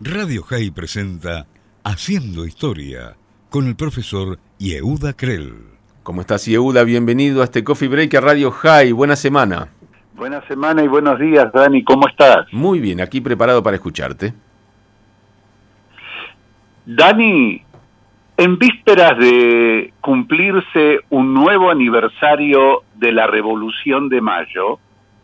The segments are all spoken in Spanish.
Radio High presenta Haciendo Historia con el profesor Yehuda Krell. ¿Cómo estás, Yehuda? Bienvenido a este Coffee Break a Radio High. Buena semana. Buena semana y buenos días, Dani. ¿Cómo estás? Muy bien, aquí preparado para escucharte. Dani, en vísperas de cumplirse un nuevo aniversario de la Revolución de Mayo,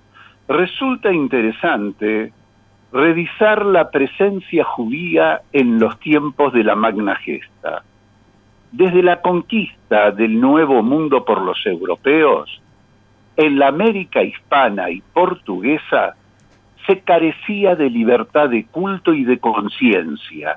resulta interesante revisar la presencia judía en los tiempos de la Magna Gesta. Desde la conquista del Nuevo Mundo por los europeos, en la América hispana y portuguesa se carecía de libertad de culto y de conciencia.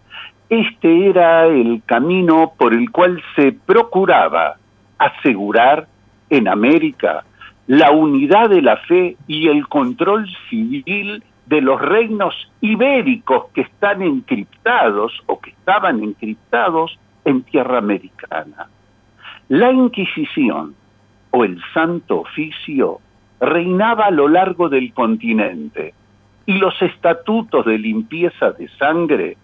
Este era el camino por el cual se procuraba asegurar en América la unidad de la fe y el control civil de los reinos ibéricos que están encriptados o que estaban encriptados en tierra americana. La Inquisición o el Santo Oficio reinaba a lo largo del continente y los estatutos de limpieza de sangre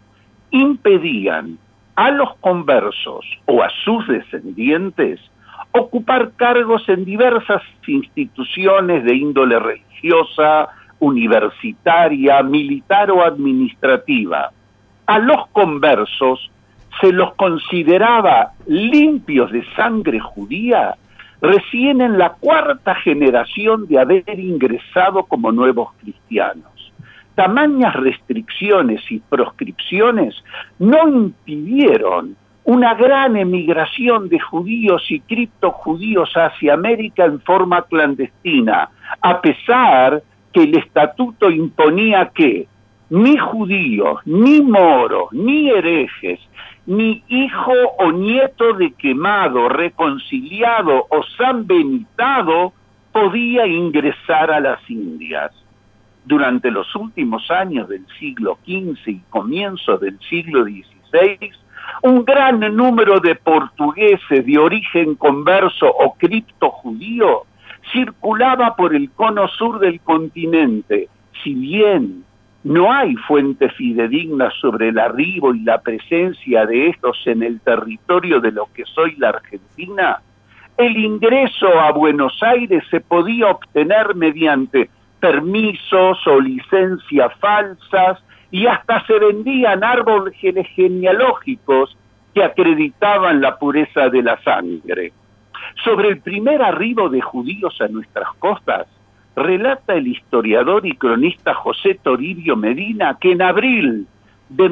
impedían a los conversos o a sus descendientes ocupar cargos en diversas instituciones de índole religiosa, universitaria, militar o administrativa. A los conversos se los consideraba limpios de sangre judía recién en la cuarta generación de haber ingresado como nuevos cristianos. Tamañas restricciones y proscripciones no impidieron una gran emigración de judíos y criptojudíos hacia América en forma clandestina, a pesar que el estatuto imponía que ni judíos, ni moros, ni herejes, ni hijo o nieto de quemado, reconciliado o sanbenitado podía ingresar a las Indias. Durante los últimos años del siglo XV y comienzo del siglo XVI, un gran número de portugueses de origen converso o criptojudío circulaba por el cono sur del continente. Si bien no hay fuentes fidedignas sobre el arribo y la presencia de estos en el territorio de lo que es hoy la Argentina, el ingreso a Buenos Aires se podía obtener mediante permisos o licencias falsas y hasta se vendían árboles genealógicos que acreditaban la pureza de la sangre. Sobre el primer arribo de judíos a nuestras costas, relata el historiador y cronista José Toribio Medina que en abril de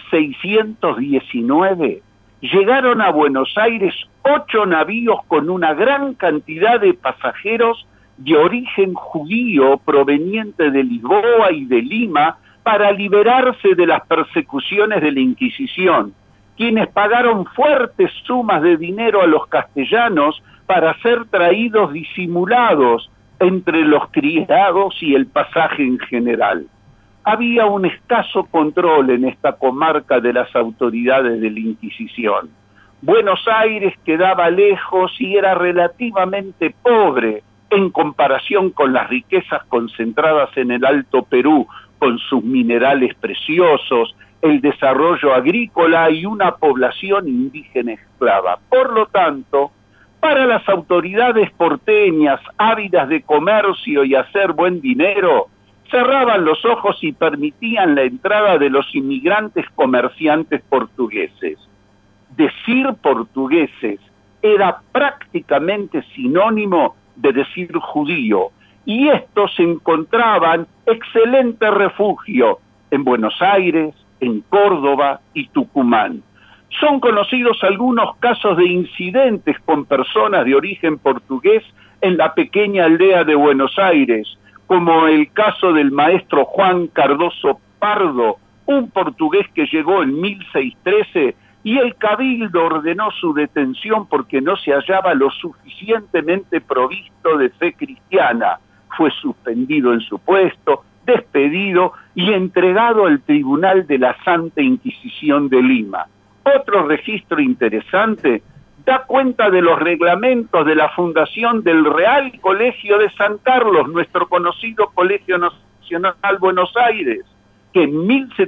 1619 llegaron a Buenos Aires 8 navíos con una gran cantidad de pasajeros de origen judío proveniente de Lisboa y de Lima para liberarse de las persecuciones de la Inquisición, quienes pagaron fuertes sumas de dinero a los castellanos para ser traídos disimulados entre los criados y el pasaje en general. Había un escaso control en esta comarca de las autoridades de la Inquisición. Buenos Aires quedaba lejos y era relativamente pobre en comparación con las riquezas concentradas en el Alto Perú, con sus minerales preciosos, el desarrollo agrícola y una población indígena esclava. Por lo tanto, para las autoridades porteñas, ávidas de comercio y hacer buen dinero, cerraban los ojos y permitían la entrada de los inmigrantes comerciantes portugueses. Decir portugueses era prácticamente sinónimo de decir judío, y estos encontraban excelente refugio en Buenos Aires, en Córdoba y Tucumán. Son conocidos algunos casos de incidentes con personas de origen portugués en la pequeña aldea de Buenos Aires, como el caso del maestro Juan Cardoso Pardo, un portugués que llegó en 1613 y el cabildo ordenó su detención porque no se hallaba lo suficientemente provisto de fe cristiana. Fue suspendido en su puesto, despedido y entregado al Tribunal de la Santa Inquisición de Lima. Otro registro interesante da cuenta de los reglamentos de la fundación del Real Colegio de San Carlos, nuestro conocido Colegio Nacional Buenos Aires, que en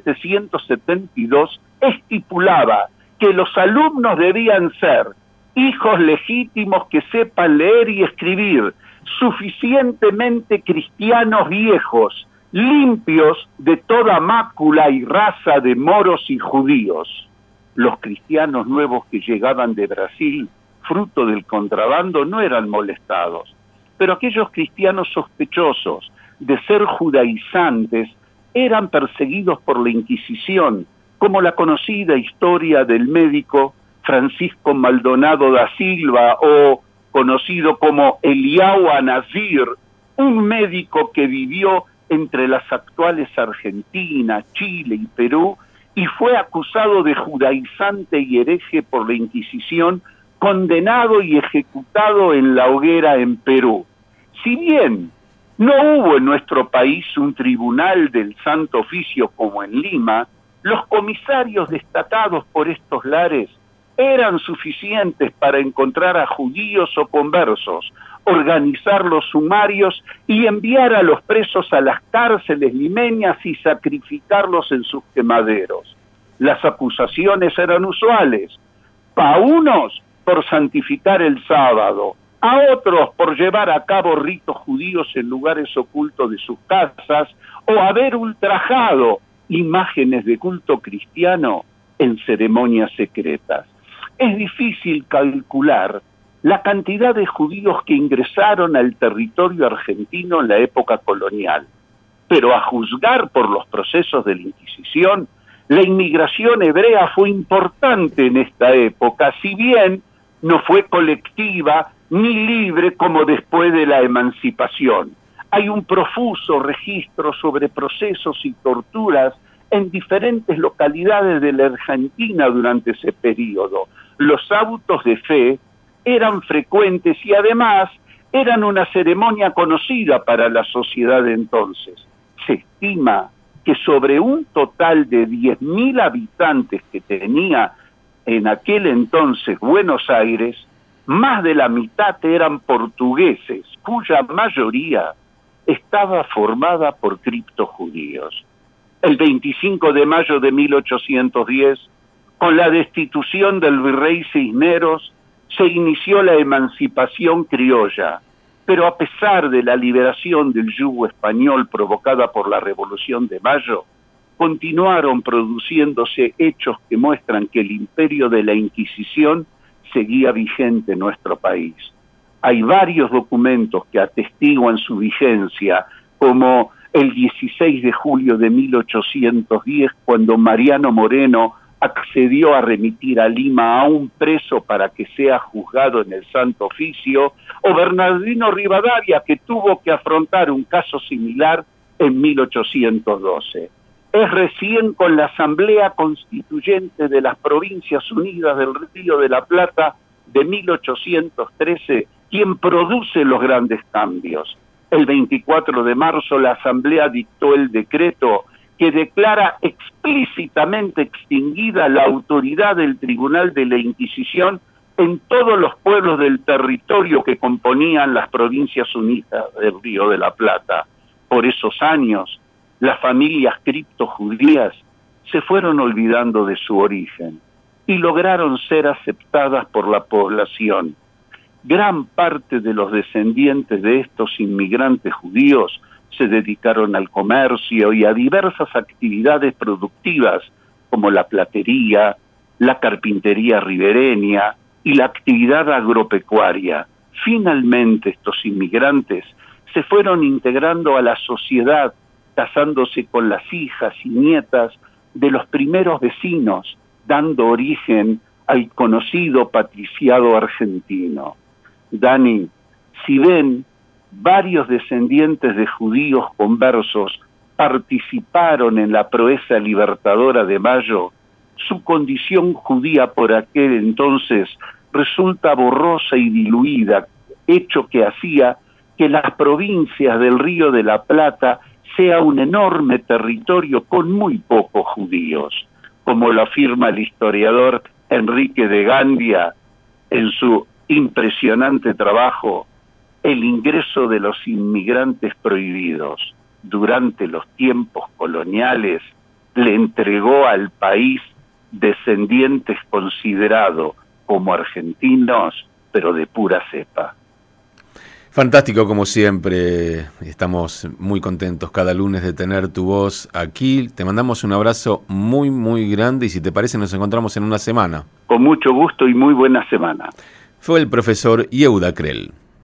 1772 estipulaba que los alumnos debían ser hijos legítimos que sepan leer y escribir, suficientemente cristianos viejos, limpios de toda mácula y raza de moros y judíos. Los cristianos nuevos que llegaban de Brasil, fruto del contrabando, no eran molestados, pero aquellos cristianos sospechosos de ser judaizantes eran perseguidos por la Inquisición, como la conocida historia del médico Francisco Maldonado da Silva, o conocido como Eliao Anazir, un médico que vivió entre las actuales Argentina, Chile y Perú, y fue acusado de judaizante y hereje por la Inquisición, condenado y ejecutado en la hoguera en Perú. Si bien no hubo en nuestro país un tribunal del Santo Oficio como en Lima, los comisarios destatados por estos lares eran suficientes para encontrar a judíos o conversos, organizar los sumarios y enviar a los presos a las cárceles limeñas y sacrificarlos en sus quemaderos. Las acusaciones eran usuales, a unos por santificar el sábado, a otros por llevar a cabo ritos judíos en lugares ocultos de sus casas, o haber ultrajado imágenes de culto cristiano en ceremonias secretas. Es difícil calcular la cantidad de judíos que ingresaron al territorio argentino en la época colonial, pero a juzgar por los procesos de la Inquisición, la inmigración hebrea fue importante en esta época, si bien no fue colectiva ni libre como después de la emancipación. Hay un profuso registro sobre procesos y torturas en diferentes localidades de la Argentina durante ese periodo. Los autos de fe eran frecuentes y además eran una ceremonia conocida para la sociedad de entonces. Se estima que sobre un total de 10.000 habitantes que tenía en aquel entonces Buenos Aires, más de la mitad eran portugueses, cuya mayoría estaba formada por criptojudíos. El 25 de mayo de 1810, con la destitución del virrey Cisneros, se inició la emancipación criolla, pero a pesar de la liberación del yugo español provocada por la Revolución de Mayo, continuaron produciéndose hechos que muestran que el imperio de la Inquisición seguía vigente en nuestro país. Hay varios documentos que atestiguan su vigencia, como el 16 de julio de 1810, cuando Mariano Moreno accedió a remitir a Lima a un preso para que sea juzgado en el Santo Oficio, o Bernardino Rivadavia, que tuvo que afrontar un caso similar en 1812. Es recién con la Asamblea Constituyente de las Provincias Unidas del Río de la Plata de 1813 quien produce los grandes cambios. El 24 de marzo la Asamblea dictó el decreto que declara explícitamente extinguida la autoridad del Tribunal de la Inquisición en todos los pueblos del territorio que componían las Provincias Unidas del Río de la Plata. Por esos años, las familias criptojudías se fueron olvidando de su origen y lograron ser aceptadas por la población. Gran parte de los descendientes de estos inmigrantes judíos se dedicaron al comercio y a diversas actividades productivas como la platería, la carpintería ribereña y la actividad agropecuaria. Finalmente estos inmigrantes se fueron integrando a la sociedad, casándose con las hijas y nietas de los primeros vecinos, dando origen al conocido patriciado argentino. Dani, si ven, varios descendientes de judíos conversos participaron en la proeza libertadora de Mayo, su condición judía por aquel entonces resulta borrosa y diluida, hecho que hacía que las provincias del Río de la Plata sea un enorme territorio con muy pocos judíos, como lo afirma el historiador Enrique de Gandia en su impresionante trabajo El ingreso de los inmigrantes prohibidos durante los tiempos coloniales le entregó al país descendientes considerados como argentinos, pero de pura cepa. Fantástico, como siempre. Estamos muy contentos cada lunes de tener tu voz aquí. Te mandamos un abrazo muy, muy grande y si te parece nos encontramos en una semana. Con mucho gusto y muy buena semana. Fue el profesor Yehuda Krell.